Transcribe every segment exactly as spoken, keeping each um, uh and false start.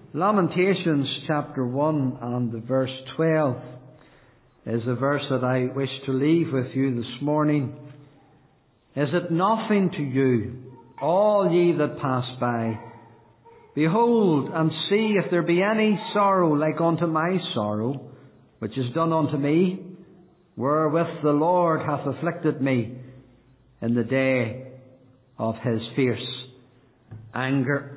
Lamentations chapter one and the verse twelve is the verse that I wish to leave with you this morning. Is it nothing to you, all ye that pass by? Behold and see if there be any sorrow like unto my sorrow, which is done unto me, wherewith the Lord hath afflicted me in the day of his fierce anger.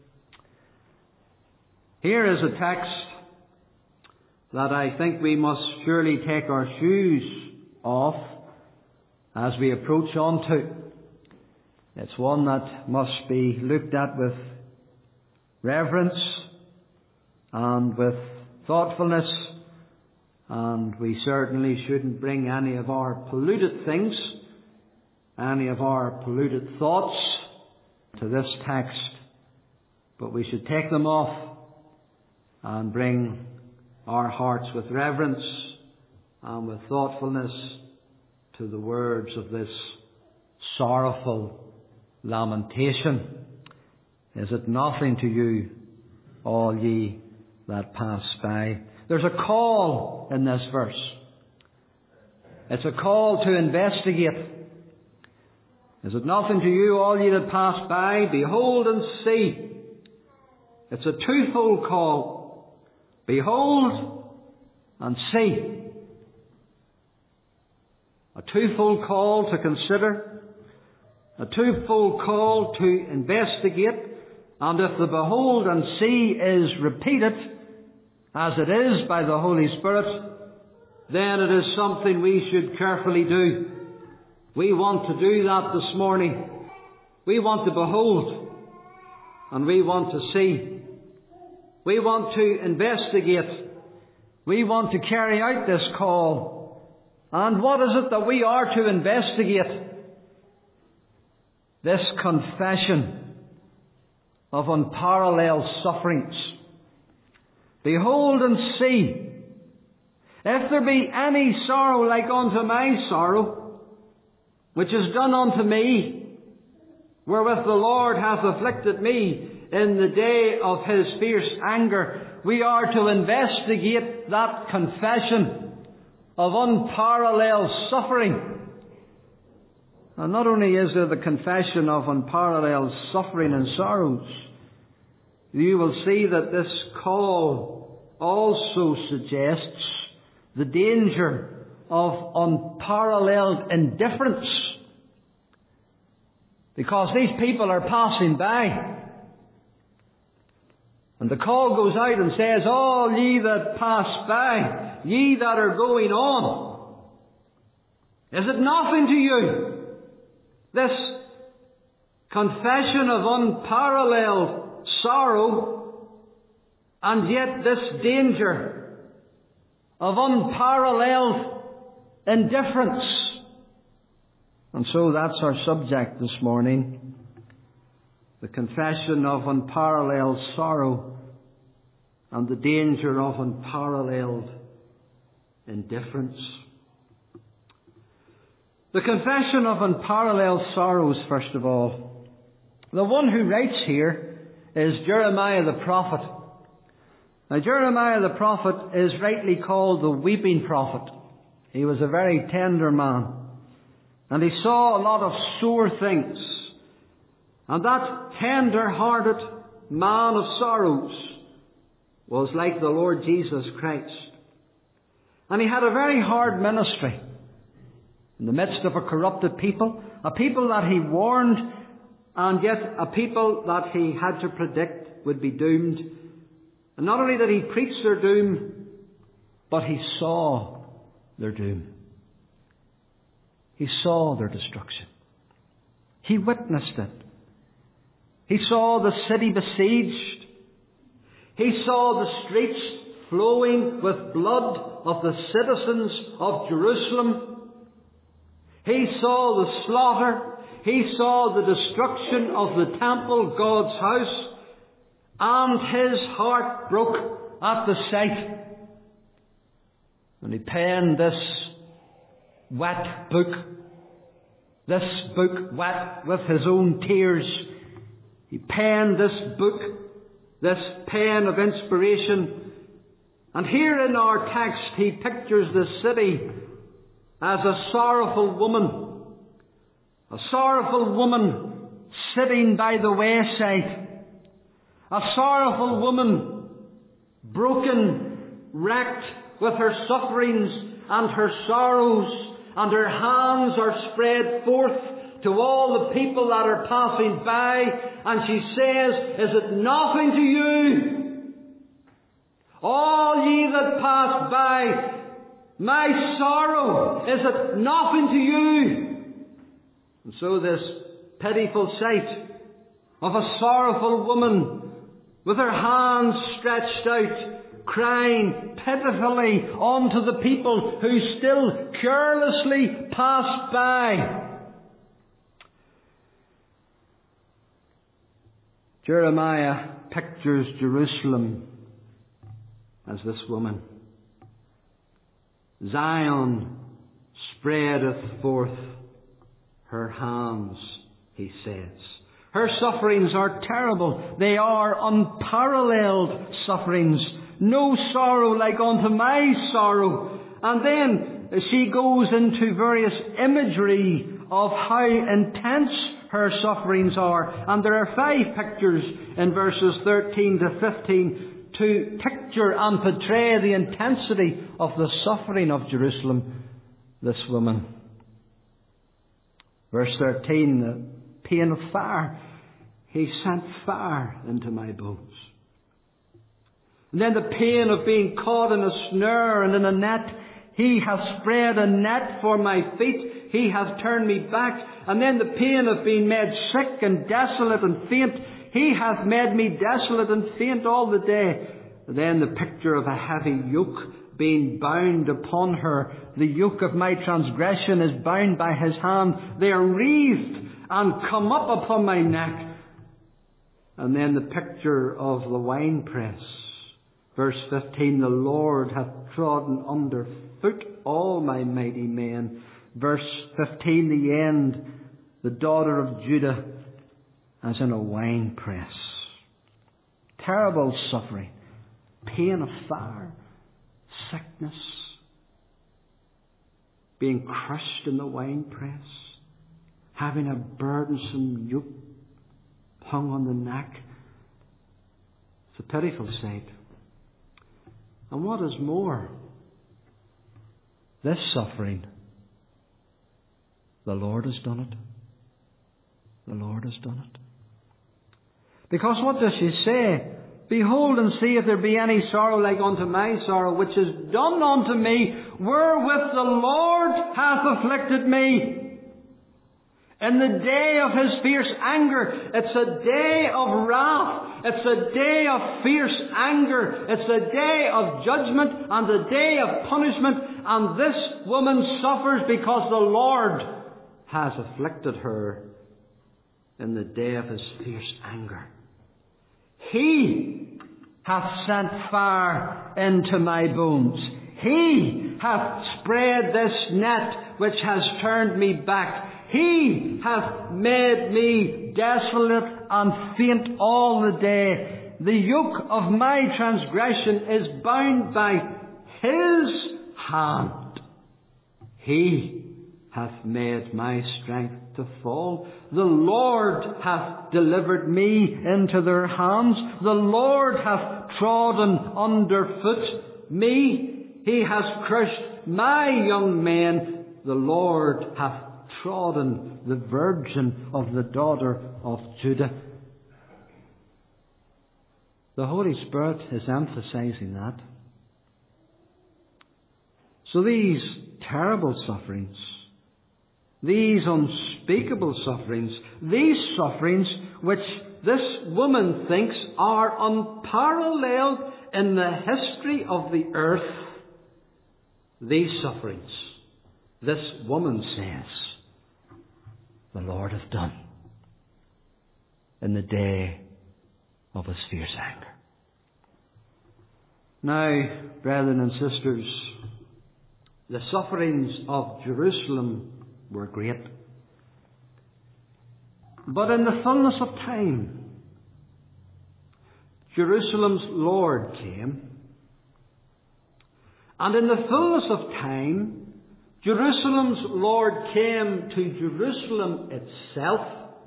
Here is a text that I think we must surely take our shoes off as we approach onto. It's one that must be looked at with reverence and with thoughtfulness, and we certainly shouldn't bring any of our polluted things, any of our polluted thoughts to this text, but we should take them off and bring our hearts with reverence and with thoughtfulness to the words of this sorrowful lamentation. Is it nothing to you, all ye that pass by? There's a call in this verse. It's a call to investigate. Is it nothing to you, all ye that pass by? Behold and see. It's a twofold call. Behold and see. A twofold call to consider. A twofold call to investigate. And if the behold and see is repeated, as it is by the Holy Spirit, then it is something we should carefully do. We want to do that this morning. We want to behold and we want to see. We want to investigate. We want to carry out this call. And what is it that we are to investigate? This confession of unparalleled sufferings. Behold and see. If there be any sorrow like unto my sorrow, which is done unto me, wherewith the Lord hath afflicted me in the day of his fierce anger, we are to investigate that confession of unparalleled suffering. And not only is there the confession of unparalleled suffering and sorrows, you will see that this call also suggests the danger of unparalleled indifference. Because these people are passing by. And the call goes out and says, all ye that pass by, ye that are going on, is it nothing to you? This confession of unparalleled sorrow, and yet this danger of unparalleled indifference. And so that's our subject this morning. The confession of unparalleled sorrow and the danger of unparalleled indifference. The confession of unparalleled sorrows, first of all. The one who writes here is Jeremiah the prophet. Now, Jeremiah the prophet is rightly called the weeping prophet. He was a very tender man. And he saw a lot of sore things. And that tender-hearted man of sorrows was like the Lord Jesus Christ. And he had a very hard ministry in the midst of a corrupted people, a people that he warned, and yet a people that he had to predict would be doomed. And not only did he preach their doom, but he saw their doom. He saw their destruction. He witnessed it. He saw the city besieged. He saw the streets flowing with blood of the citizens of Jerusalem. He saw the slaughter. He saw the destruction of the temple, God's house. And his heart broke at the sight. And he penned this wet book. This book wet with his own tears. He penned this book this pen of inspiration. And here in our text he pictures the city as a sorrowful woman. A sorrowful woman sitting by the wayside. A sorrowful woman, broken, wrecked with her sufferings and her sorrows, and her hands are spread forth to all the people that are passing by, and she says, "Is it nothing to you? All ye that pass by, my sorrow, is it nothing to you?" And so this pitiful sight of a sorrowful woman with her hands stretched out, crying pitifully unto the people who still carelessly pass by. Jeremiah pictures Jerusalem as this woman. Zion spreadeth forth her hands, he says. Her sufferings are terrible. They are unparalleled sufferings. No sorrow like unto my sorrow. And then she goes into various imagery of how intense her sufferings are. And there are five pictures in verses thirteen to fifteen to picture and portray the intensity of the suffering of Jerusalem, this woman. Verse thirteen, the pain of fire. He sent fire into my bones. And then the pain of being caught in a snare and in a net. He hath spread a net for my feet. He hath turned me back. And then the pain of being made sick and desolate and faint. He hath made me desolate and faint all the day. And then the picture of a heavy yoke being bound upon her. The yoke of my transgression is bound by his hand. They are wreathed and come up upon my neck. And then the picture of the winepress. Verse fifteen, the Lord hath trodden under foot all my mighty men. Verse fifteen, the end, the daughter of Judah as in a winepress. Terrible suffering, pain of fire, sickness, being crushed in the winepress, having a burdensome yoke hung on the neck. It's a pitiful sight. And what is more, this suffering, the Lord has done it. The Lord has done it. Because what does she say? Behold and see if there be any sorrow like unto my sorrow, which is done unto me, wherewith the Lord hath afflicted me. In the day of his fierce anger, it's a day of wrath. It's a day of fierce anger. It's a day of judgment and a day of punishment. And this woman suffers because the Lord has afflicted her in the day of his fierce anger. He hath sent fire into my bones. He hath spread this net which has turned me back. He hath made me desolate and faint all the day. The yoke of my transgression is bound by his hand. He hath made my strength to fall. The Lord hath delivered me into their hands. The Lord hath trodden underfoot me. He has crushed my young men. The Lord hath trodden the virgin of the daughter of Judah. The Holy Spirit is emphasizing that. So these terrible sufferings, these unspeakable sufferings, these sufferings which this woman thinks are unparalleled in the history of the earth, these sufferings, this woman says, the Lord hath done in the day of his fierce anger. Now, brethren and sisters, the sufferings of Jerusalem were great. But in the fullness of time, Jerusalem's Lord came. And in the fullness of time, Jerusalem's Lord came to Jerusalem itself.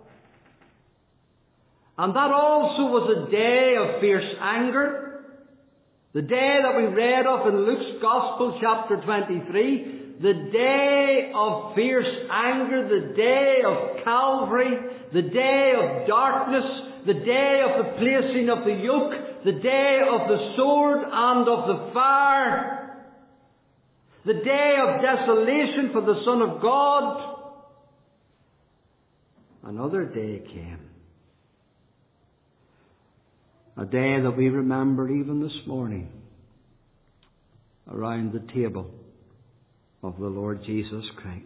And that also was a day of fierce anger. The day that we read of in Luke's Gospel, chapter twenty-three. The day of fierce anger, the day of Calvary, the day of darkness, the day of the placing of the yoke, the day of the sword and of the fire, the day of desolation for the Son of God. Another day came. A day that we remember even this morning around the table of the Lord Jesus Christ.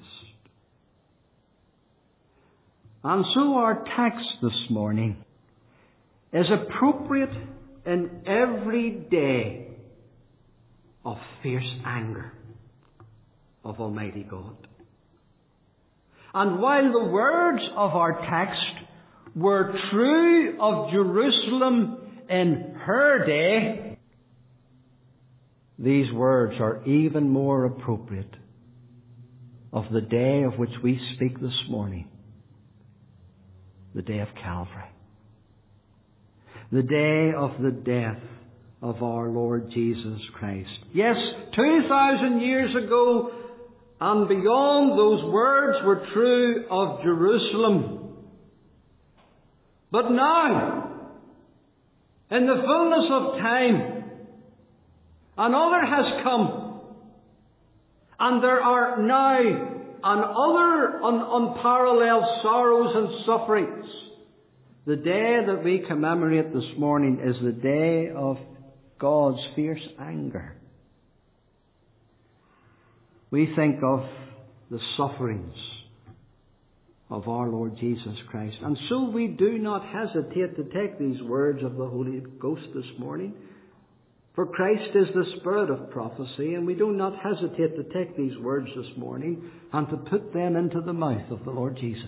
And so our text this morning is appropriate in every day of fierce anger of Almighty God. And while the words of our text were true of Jerusalem in her day, these words are even more appropriate of the day of which we speak this morning, the day of Calvary, the day of the death of our Lord Jesus Christ. Yes, two thousand years ago and beyond, those words were true of Jerusalem. But now, in the fullness of time, another has come. And there are now another un- unparalleled sorrows and sufferings. The day that we commemorate this morning is the day of God's fierce anger. We think of the sufferings of our Lord Jesus Christ. And so we do not hesitate to take these words of the Holy Ghost this morning. For Christ is the Spirit of prophecy, and we do not hesitate to take these words this morning and to put them into the mouth of the Lord Jesus.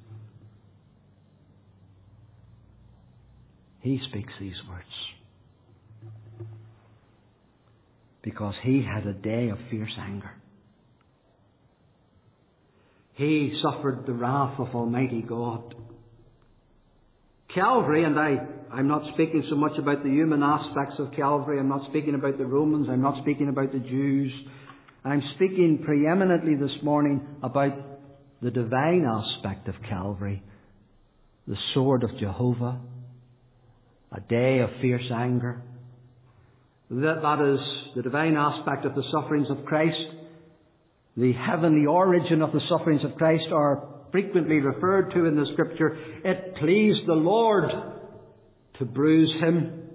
He speaks these words because He had a day of fierce anger. He suffered the wrath of Almighty God. Calvary, and I, I'm not speaking so much about the human aspects of Calvary. I'm not speaking about the Romans. I'm not speaking about the Jews. I'm speaking preeminently this morning about the divine aspect of Calvary. The sword of Jehovah. A day of fierce anger. That, that is the divine aspect of the sufferings of Christ. The heavenly origin of the sufferings of Christ are frequently referred to in the Scripture. It pleased the Lord to bruise Him.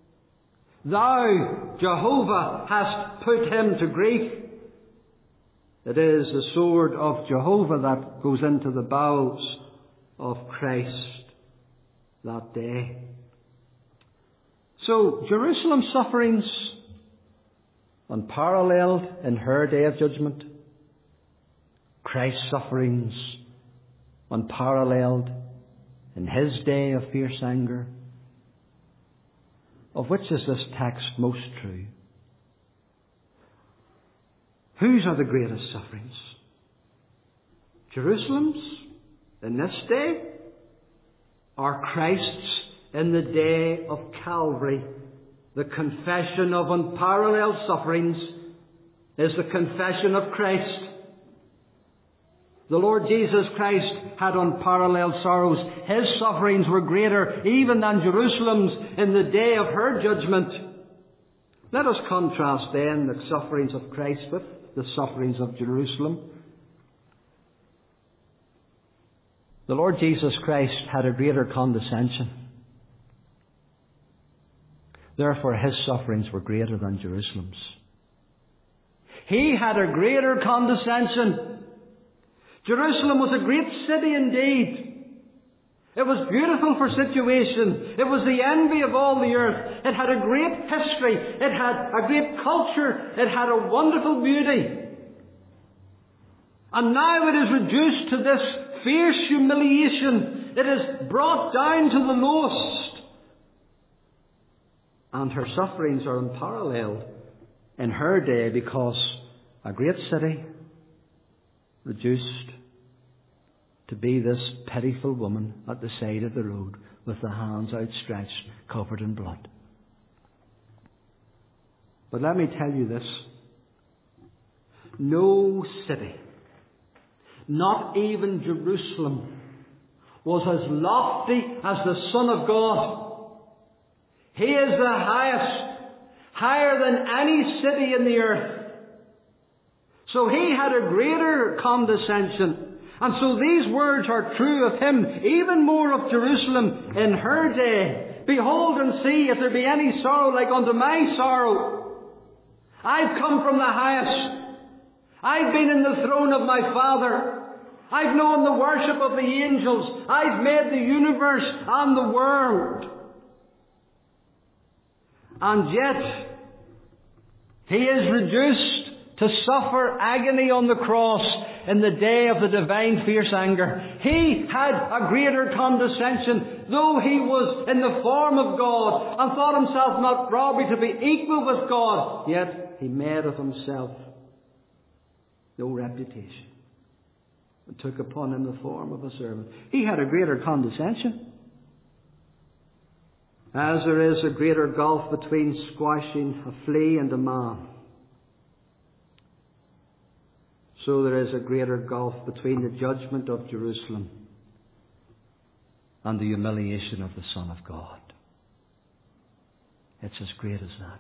Thou, Jehovah, hast put Him to grief. It is the sword of Jehovah that goes into the bowels of Christ that day. So, Jerusalem's sufferings, unparalleled in her day of judgment. Christ's sufferings, unparalleled in His day of fierce anger. Of which is this text most true? Whose are the greatest sufferings? Jerusalem's in this day, or Christ's in the day of Calvary? The confession of unparalleled sufferings is the confession of Christ. The Lord Jesus Christ had unparalleled sorrows. His sufferings were greater even than Jerusalem's in the day of her judgment. Let us contrast then the sufferings of Christ with the sufferings of Jerusalem. The Lord Jesus Christ had a greater condescension. Therefore, His sufferings were greater than Jerusalem's. He had a greater condescension. Jerusalem was a great city indeed. It was beautiful for situation. It was the envy of all the earth. It had a great history. It had a great culture. It had a wonderful beauty. And now it is reduced to this fierce humiliation. It is brought down to the lowest. And her sufferings are unparalleled in her day, because a great city reduced to be this pitiful woman at the side of the road with the hands outstretched, covered in blood. But let me tell you this. No city, not even Jerusalem, was as lofty as the Son of God. He is the highest, higher than any city in the earth. So he had a greater condescension. And so these words are true of him, even more of Jerusalem in her day. Behold and see if there be any sorrow like unto my sorrow. I've come from the highest. I've been in the throne of my Father. I've known the worship of the angels. I've made the universe and the world. And yet, he is reduced to suffer agony on the cross in the day of the divine fierce anger. He had a greater condescension, though he was in the form of God and thought himself not robbery to be equal with God. Yet he made of himself no reputation, and took upon him the form of a servant. He had a greater condescension. As there is a greater gulf between squashing a flea and a man, so there is a greater gulf between the judgment of Jerusalem and the humiliation of the Son of God. It's as great as that.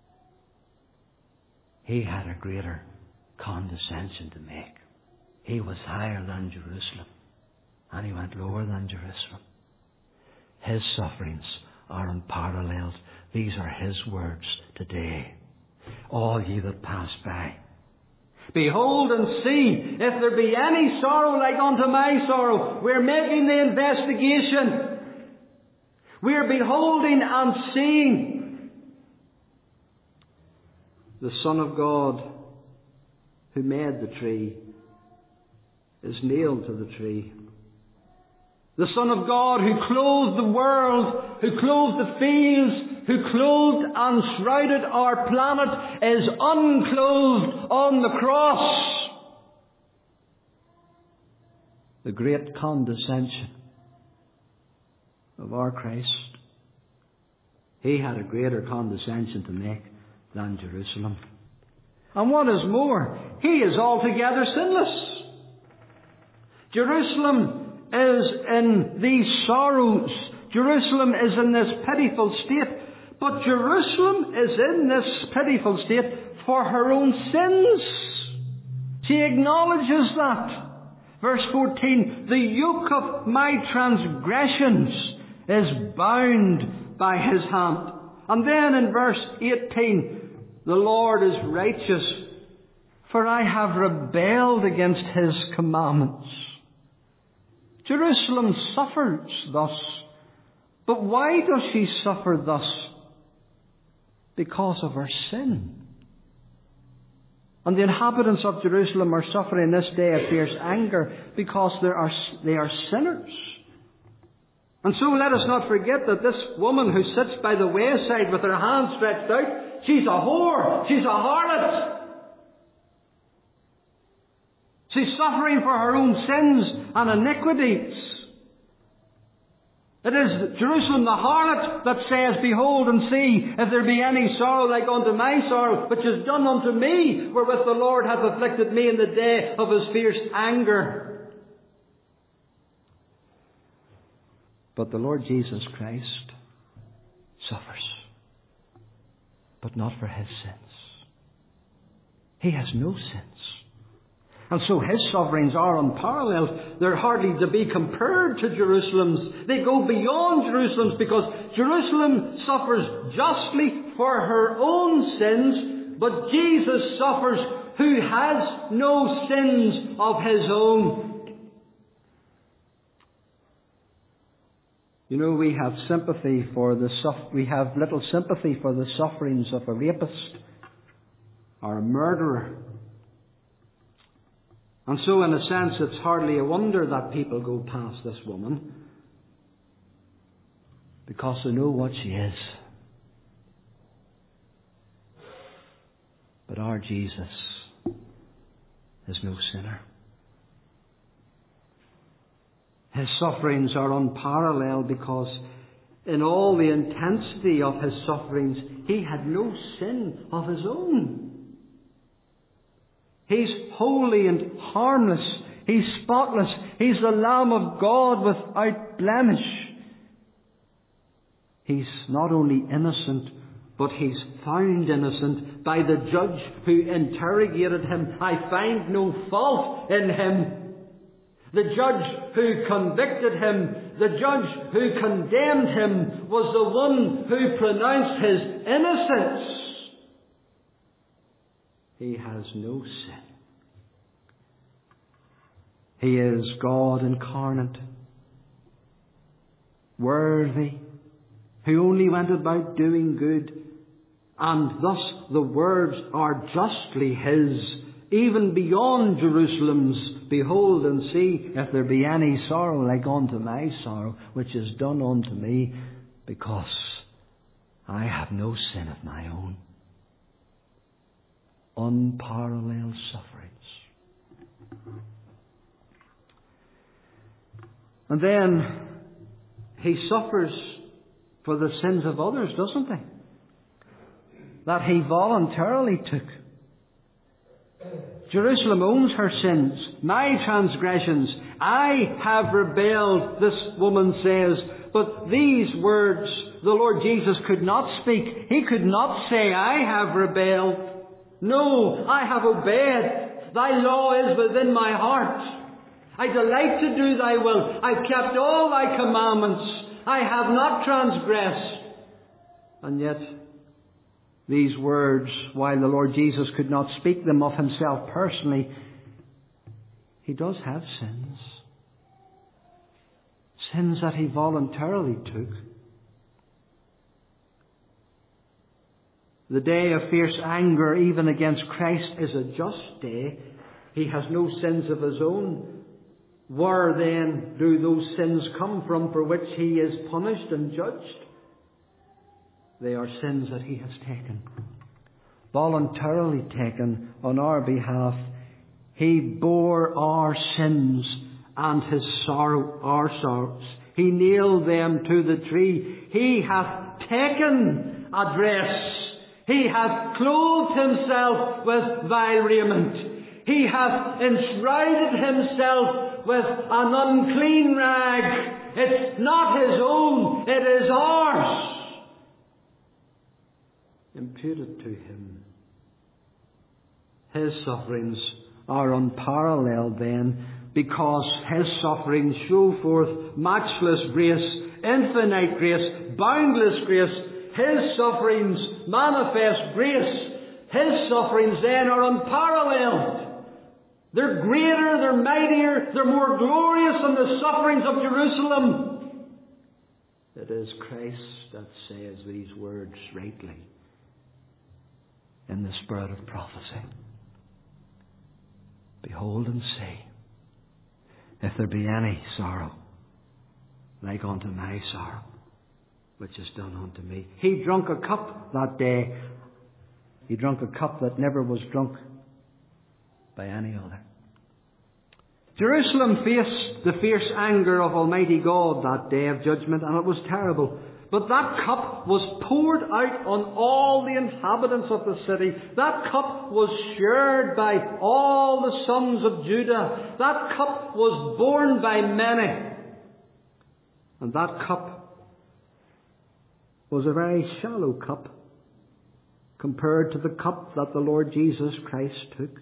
He had a greater condescension to make. He was higher than Jerusalem, and he went lower than Jerusalem. His sufferings are unparalleled. These are his words today. All ye that pass by, behold and see if there be any sorrow like unto my sorrow. We're making the investigation. We're beholding and seeing the Son of God who made the tree is nailed to the tree. The Son of God who clothed the world, who clothed the fields, who clothed and shrouded our planet, is unclothed on the cross. The great condescension of our Christ. He had a greater condescension to make than Jerusalem. And what is more, he is altogether sinless. Jerusalem is in these sorrows. Jerusalem is in this pitiful state. But Jerusalem is in this pitiful state for her own sins. She acknowledges that. Verse fourteen, the yoke of my transgressions is bound by his hand. And then in verse eighteen, the Lord is righteous, for I have rebelled against his commandments. Jerusalem suffers thus. But why does she suffer thus? Because of her sin. And the inhabitants of Jerusalem are suffering this day of fierce anger because they are, they are sinners. And so let us not forget that this woman who sits by the wayside with her hands stretched out, she's a whore, she's a harlot. She's suffering for her own sins and iniquities. It is Jerusalem the harlot that says, behold and see if there be any sorrow like unto my sorrow, which is done unto me, wherewith the Lord hath afflicted me in the day of his fierce anger. But the Lord Jesus Christ suffers, but not for his sins. He has no sins. And so his sufferings are unparalleled. They're hardly to be compared to Jerusalem's. They go beyond Jerusalem's, because Jerusalem suffers justly for her own sins, but Jesus suffers who has no sins of his own. You know, we have sympathy for the suff- we have little sympathy for the sufferings of a rapist or a murderer. And so, in a sense, it's hardly a wonder that people go past this woman, because they know what she is. But our Jesus is no sinner. His sufferings are unparalleled because in all the intensity of his sufferings, he had no sin of his own. He's holy and harmless. He's spotless. He's the Lamb of God without blemish. He's not only innocent, but he's found innocent by the judge who interrogated him. I find no fault in him. The judge who convicted him, the judge who condemned him, was the one who pronounced his innocence. He has no sin. He is God incarnate, worthy, who only went about doing good, and thus the words are justly his, even beyond Jerusalem's, behold and see if there be any sorrow like unto my sorrow, which is done unto me, because I have no sin of my own. Unparalleled sufferings. And then he suffers for the sins of others, doesn't he? That he voluntarily took. Jerusalem owns her sins, my transgressions. I have rebelled, this woman says. But these words the Lord Jesus could not speak. He could not say, I have rebelled. No, I have obeyed. Thy law is within my heart. I delight to do thy will. I've kept all thy commandments. I have not transgressed. And yet, these words, while the Lord Jesus could not speak them of himself personally, he does have sins. Sins that he voluntarily took. The day of fierce anger, even against Christ, is a just day. He has no sins of his own. Where then do those sins come from for which he is punished and judged? They are sins that he has taken, voluntarily taken on our behalf. He bore our sins and his sorrow, our sorrows. He nailed them to the tree. He hath taken a dress. He hath clothed himself with vile raiment. He hath enshrouded himself with an unclean rag. It's not his own, it is ours. Imputed to him. His sufferings are unparalleled then, because his sufferings show forth matchless grace, infinite grace, boundless grace. His sufferings manifest grace. His sufferings then are unparalleled. They're greater, they're mightier, they're more glorious than the sufferings of Jerusalem. It is Christ that says these words rightly in the spirit of prophecy. Behold and see if there be any sorrow like unto my sorrow, which is done unto me. He drank a cup that day. He drank a cup that never was drunk by any other. Jerusalem faced the fierce anger of Almighty God that day of judgment, and it was terrible. But that cup was poured out on all the inhabitants of the city. That cup was shared by all the sons of Judah. That cup was borne by many. And that cup was a very shallow cup compared to the cup that the Lord Jesus Christ took.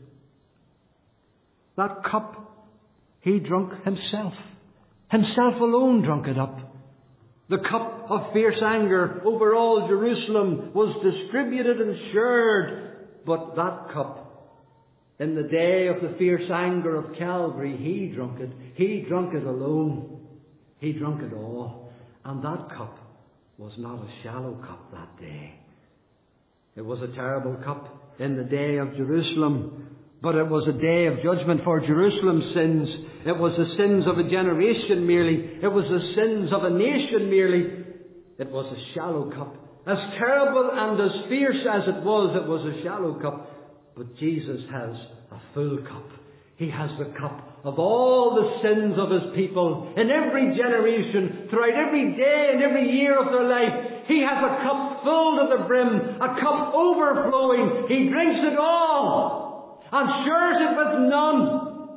That cup he drunk himself. Himself alone drunk it up. The cup of fierce anger over all Jerusalem was distributed and shared. But that cup, in the day of the fierce anger of Calvary, he drunk it. He drunk it alone. He drunk it all. And that cup was not a shallow cup that day. It was a terrible cup in the day of Jerusalem. But it was a day of judgment for Jerusalem's sins. It was the sins of a generation merely. It was the sins of a nation merely. It was a shallow cup. As terrible and as fierce as it was, it was a shallow cup. But Jesus has a full cup. He has the cup of all the sins of His people in every generation, throughout every day and every year of their life. He has a cup full to the brim, a cup overflowing. He drinks it all and shares it with none.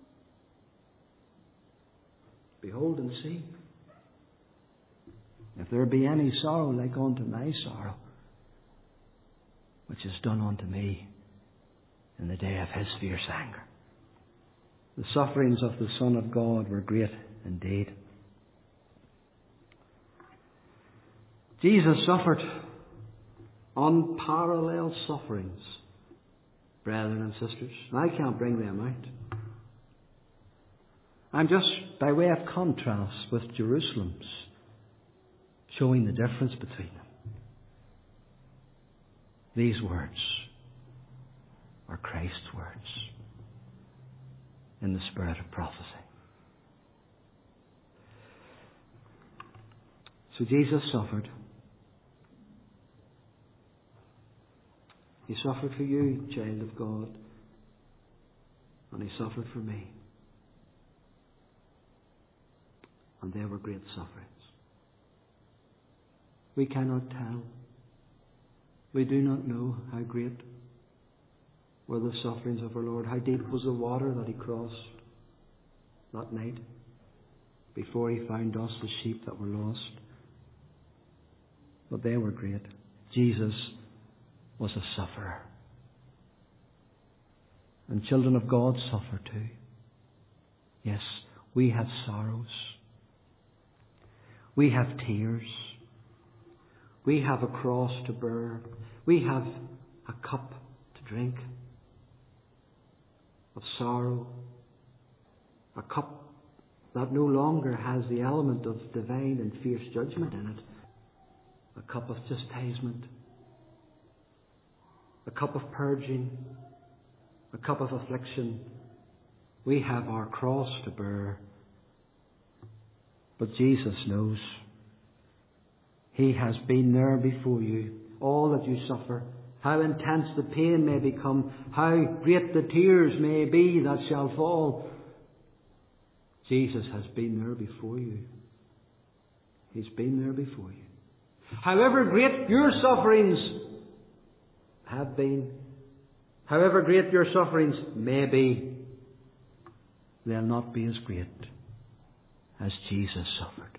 Behold and see. If there be any sorrow like unto my sorrow, which is done unto me in the day of His fierce anger. The sufferings of the Son of God were great indeed. Jesus suffered unparalleled sufferings, brethren and sisters. I can't bring them out. I'm just, by way of contrast with Jerusalem's, showing the difference between them. These words are Christ's words in the spirit of prophecy. So Jesus suffered. He suffered for you, child of God, and He suffered for me. And they were great sufferings. We cannot tell. We do not know how great were the sufferings of our Lord. How deep was the water that He crossed that night before He found us, the sheep that were lost. But they were great. Jesus was a sufferer. And children of God suffer too. Yes, we have sorrows. We have tears. We have a cross to bear. We have a cup to drink of sorrow. A cup that no longer has the element of divine and fierce judgment in it. A cup of chastisement. A cup of purging. A cup of affliction. We have our cross to bear. But Jesus knows. He has been there before you. All that you suffer, how intense the pain may become, how great the tears may be that shall fall. Jesus has been there before you. He's been there before you. However great your sufferings have been, however great your sufferings may be, they'll not be as great as Jesus suffered.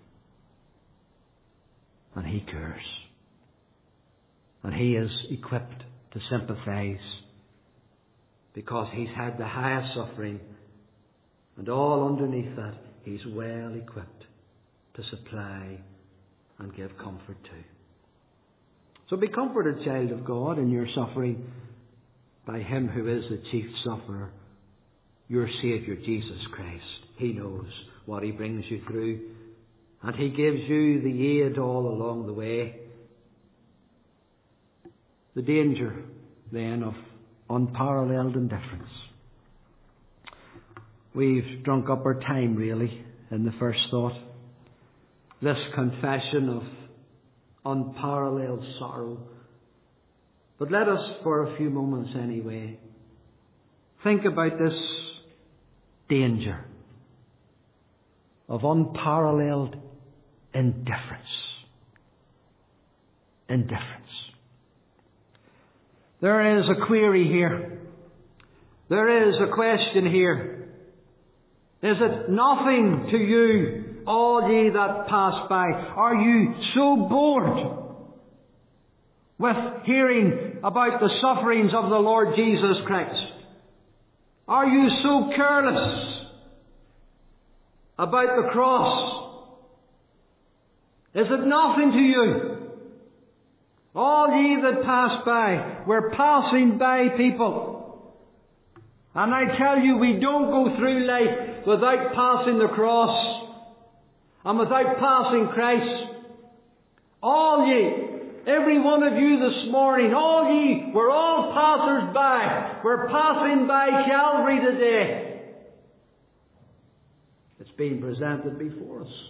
And He cares. And He is equipped to sympathize because He's had the highest suffering, and all underneath that He's well equipped to supply and give comfort to. So be comforted, child of God, in your suffering by Him who is the chief sufferer, your Saviour Jesus Christ. He knows what He brings you through. And He gives you the aid all along the way. The danger, then, of unparalleled indifference. We've drunk up our time, really, in the first thought. This confession of unparalleled sorrow. But let us, for a few moments anyway, think about this danger of unparalleled indifference. Indifference. There is a query here. There is a question here. Is it nothing to you, all ye that pass by? Are you so bored with hearing about the sufferings of the Lord Jesus Christ? Are you so careless about the cross? Is it nothing to you? All ye that pass by, we're passing by people. And I tell you, we don't go through life without passing the cross and without passing Christ. All ye, every one of you this morning, all ye, we're all passers by. We're passing by Calvary today. It's been presented before us.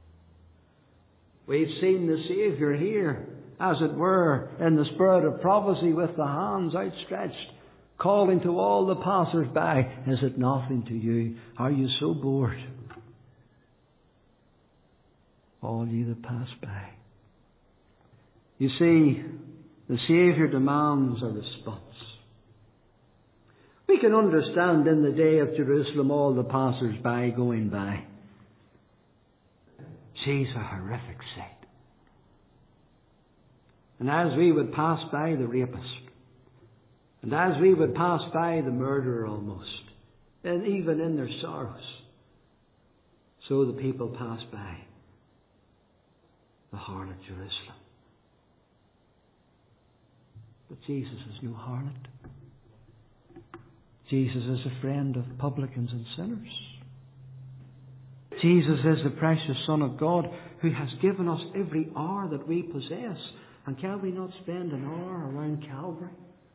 We've seen the Saviour here, as it were, in the spirit of prophecy with the hands outstretched, calling to all the passers-by, is it nothing to you? Are you so bored? All ye that pass by. You see, the Saviour demands a response. We can understand in the day of Jerusalem all the passers-by going by. She's a horrific sight. And as we would pass by the rapist, and as we would pass by the murderer almost, and even in their sorrows, so the people pass by the harlot Jerusalem. But Jesus is no harlot. Jesus is a friend of publicans and sinners. Jesus is the precious Son of God who has given us every hour that we possess. And can we not spend an hour around Calvary?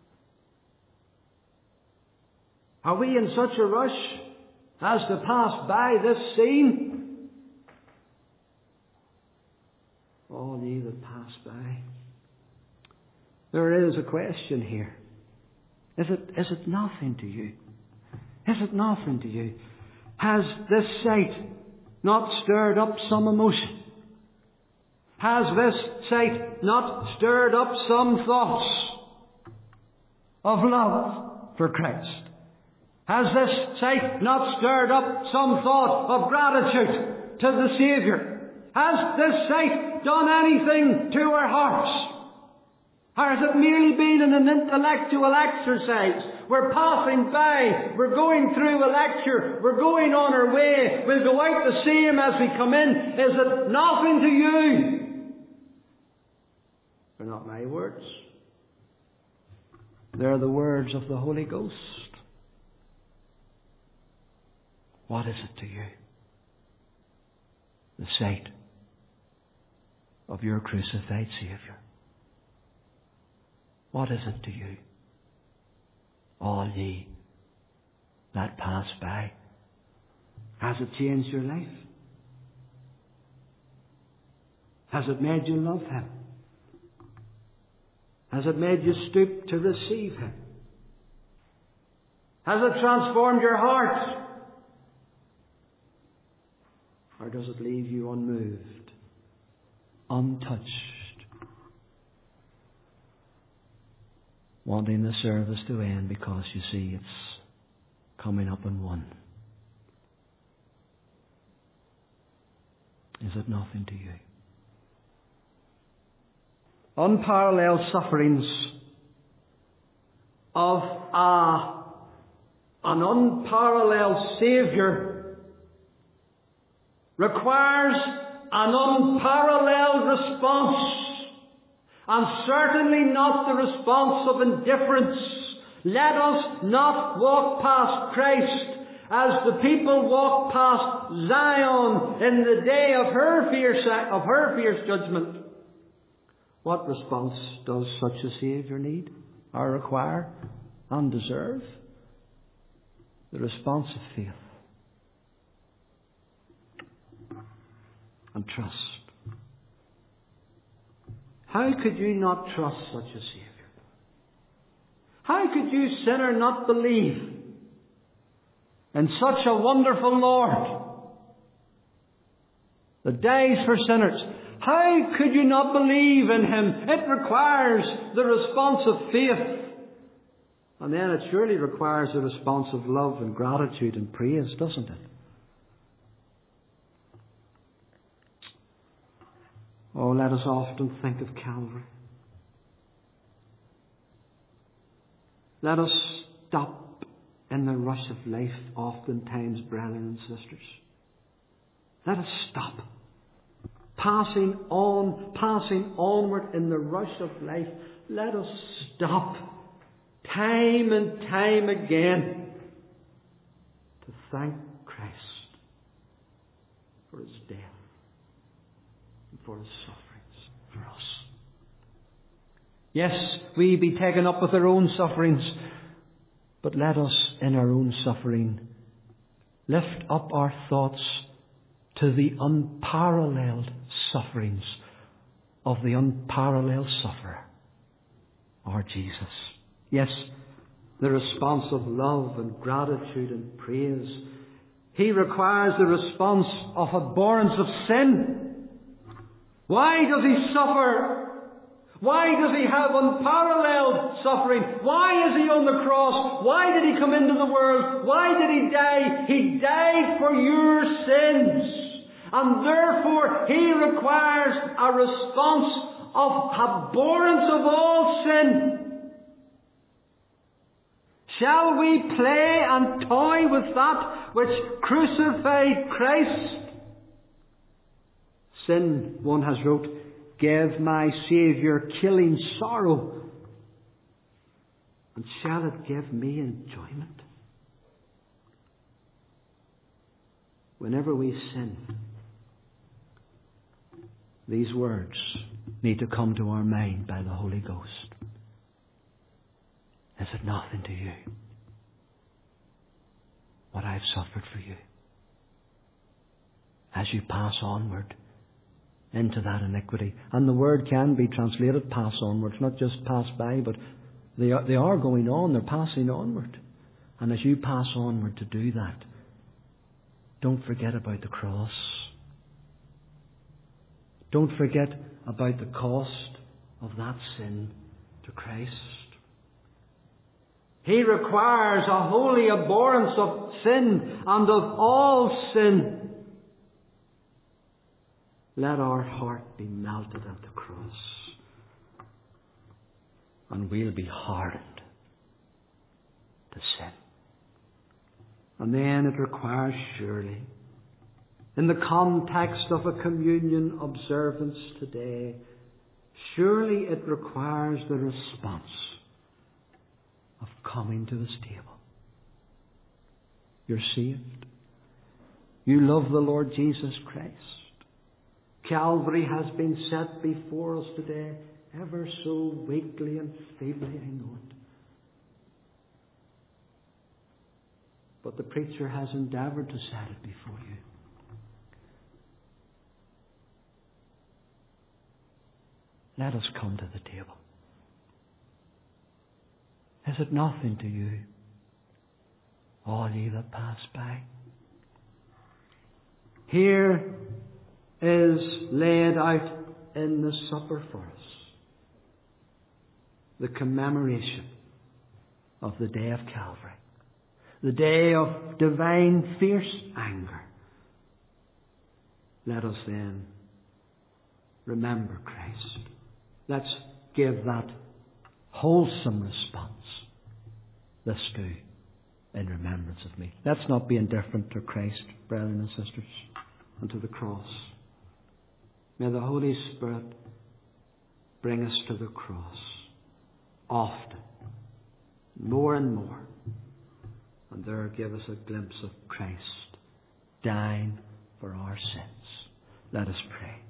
Are we in such a rush as to pass by this scene? All ye that pass by. There is a question here. Is it, is it nothing to you? Is it nothing to you? Has this sight not stirred up some emotion? Has this sight not stirred up some thoughts of love for Christ? Has this sight not stirred up some thought of gratitude to the Saviour? Has this sight done anything to our hearts? Or has it merely been an intellectual exercise? We're passing by, we're going through a lecture, we're going on our way, we'll go out the same as we come in. Is it nothing to you? They're not my words. They're the words of the Holy Ghost. What is it to you? The sight of your crucified Saviour. What is it to you? All ye that pass by. Has it changed your life? Has it made you love Him? Has it made you stoop to receive Him? Has it transformed your heart? Or does it leave you unmoved, untouched, wanting the service to end because you see it's coming up in one? Is it nothing to you? Unparalleled sufferings of a, an unparalleled Saviour requires an unparalleled response, and certainly not the response of indifference. Let us not walk past Christ as the people walk past Zion in the day of her fierce, of her fierce judgment. What response does such a Saviour need, or require, and deserve? The response of faith and trust. How could you not trust such a Saviour? How could you, sinner, not believe in such a wonderful Lord that dies for sinners? How could you not believe in Him? It requires the response of faith. And then it surely requires the response of love and gratitude and praise, doesn't it? Oh, let us often think of Calvary. Let us stop in the rush of life oftentimes, brethren and sisters. Let us stop. Passing on, passing onward in the rush of life, let us stop time and time again to thank Christ for His death and for His sufferings for us. Yes, we be taken up with our own sufferings, but let us in our own suffering lift up our thoughts to the unparalleled sufferings of the unparalleled sufferer, our Jesus. Yes, the response of love and gratitude and praise. He requires the response of abhorrence of sin. Why does He suffer? Why does He have unparalleled suffering? Why is He on the cross? Why did He come into the world? Why did He die? He died for your sins. And therefore He requires a response of abhorrence of all sin. Shall we play and toy with that which crucified Christ? Sin, one has wrote, gave my Saviour killing sorrow, and shall it give me enjoyment? Whenever we sin, these words need to come to our mind by the Holy Ghost. Is it nothing to you what I've suffered for you? As you pass onward into that iniquity. And the word can be translated pass onwards, not just pass by, but they are, they are going on, they're passing onward. And as you pass onward to do that, don't forget about the cross. Don't forget about the cost of that sin to Christ. He requires a holy abhorrence of sin and of all sin. Let our heart be melted at the cross, and we'll be hardened to sin. And then it requires, surely, in the context of a communion observance today, surely it requires the response of coming to this table. You're saved. You love the Lord Jesus Christ. Calvary has been set before us today, ever so weakly and feebly, I know it. But the preacher has endeavoured to set it before you. Let us come to the table. Is it nothing to you, all ye that pass by? Here is laid out in the supper for us the commemoration of the day of Calvary, the day of divine fierce anger. Let us then remember Christ. Let's give that wholesome response. This do in remembrance of me. Let's not be indifferent to Christ, brethren and sisters, and to the cross. May the Holy Spirit bring us to the cross often, more and more, and there give us a glimpse of Christ dying for our sins. Let us pray.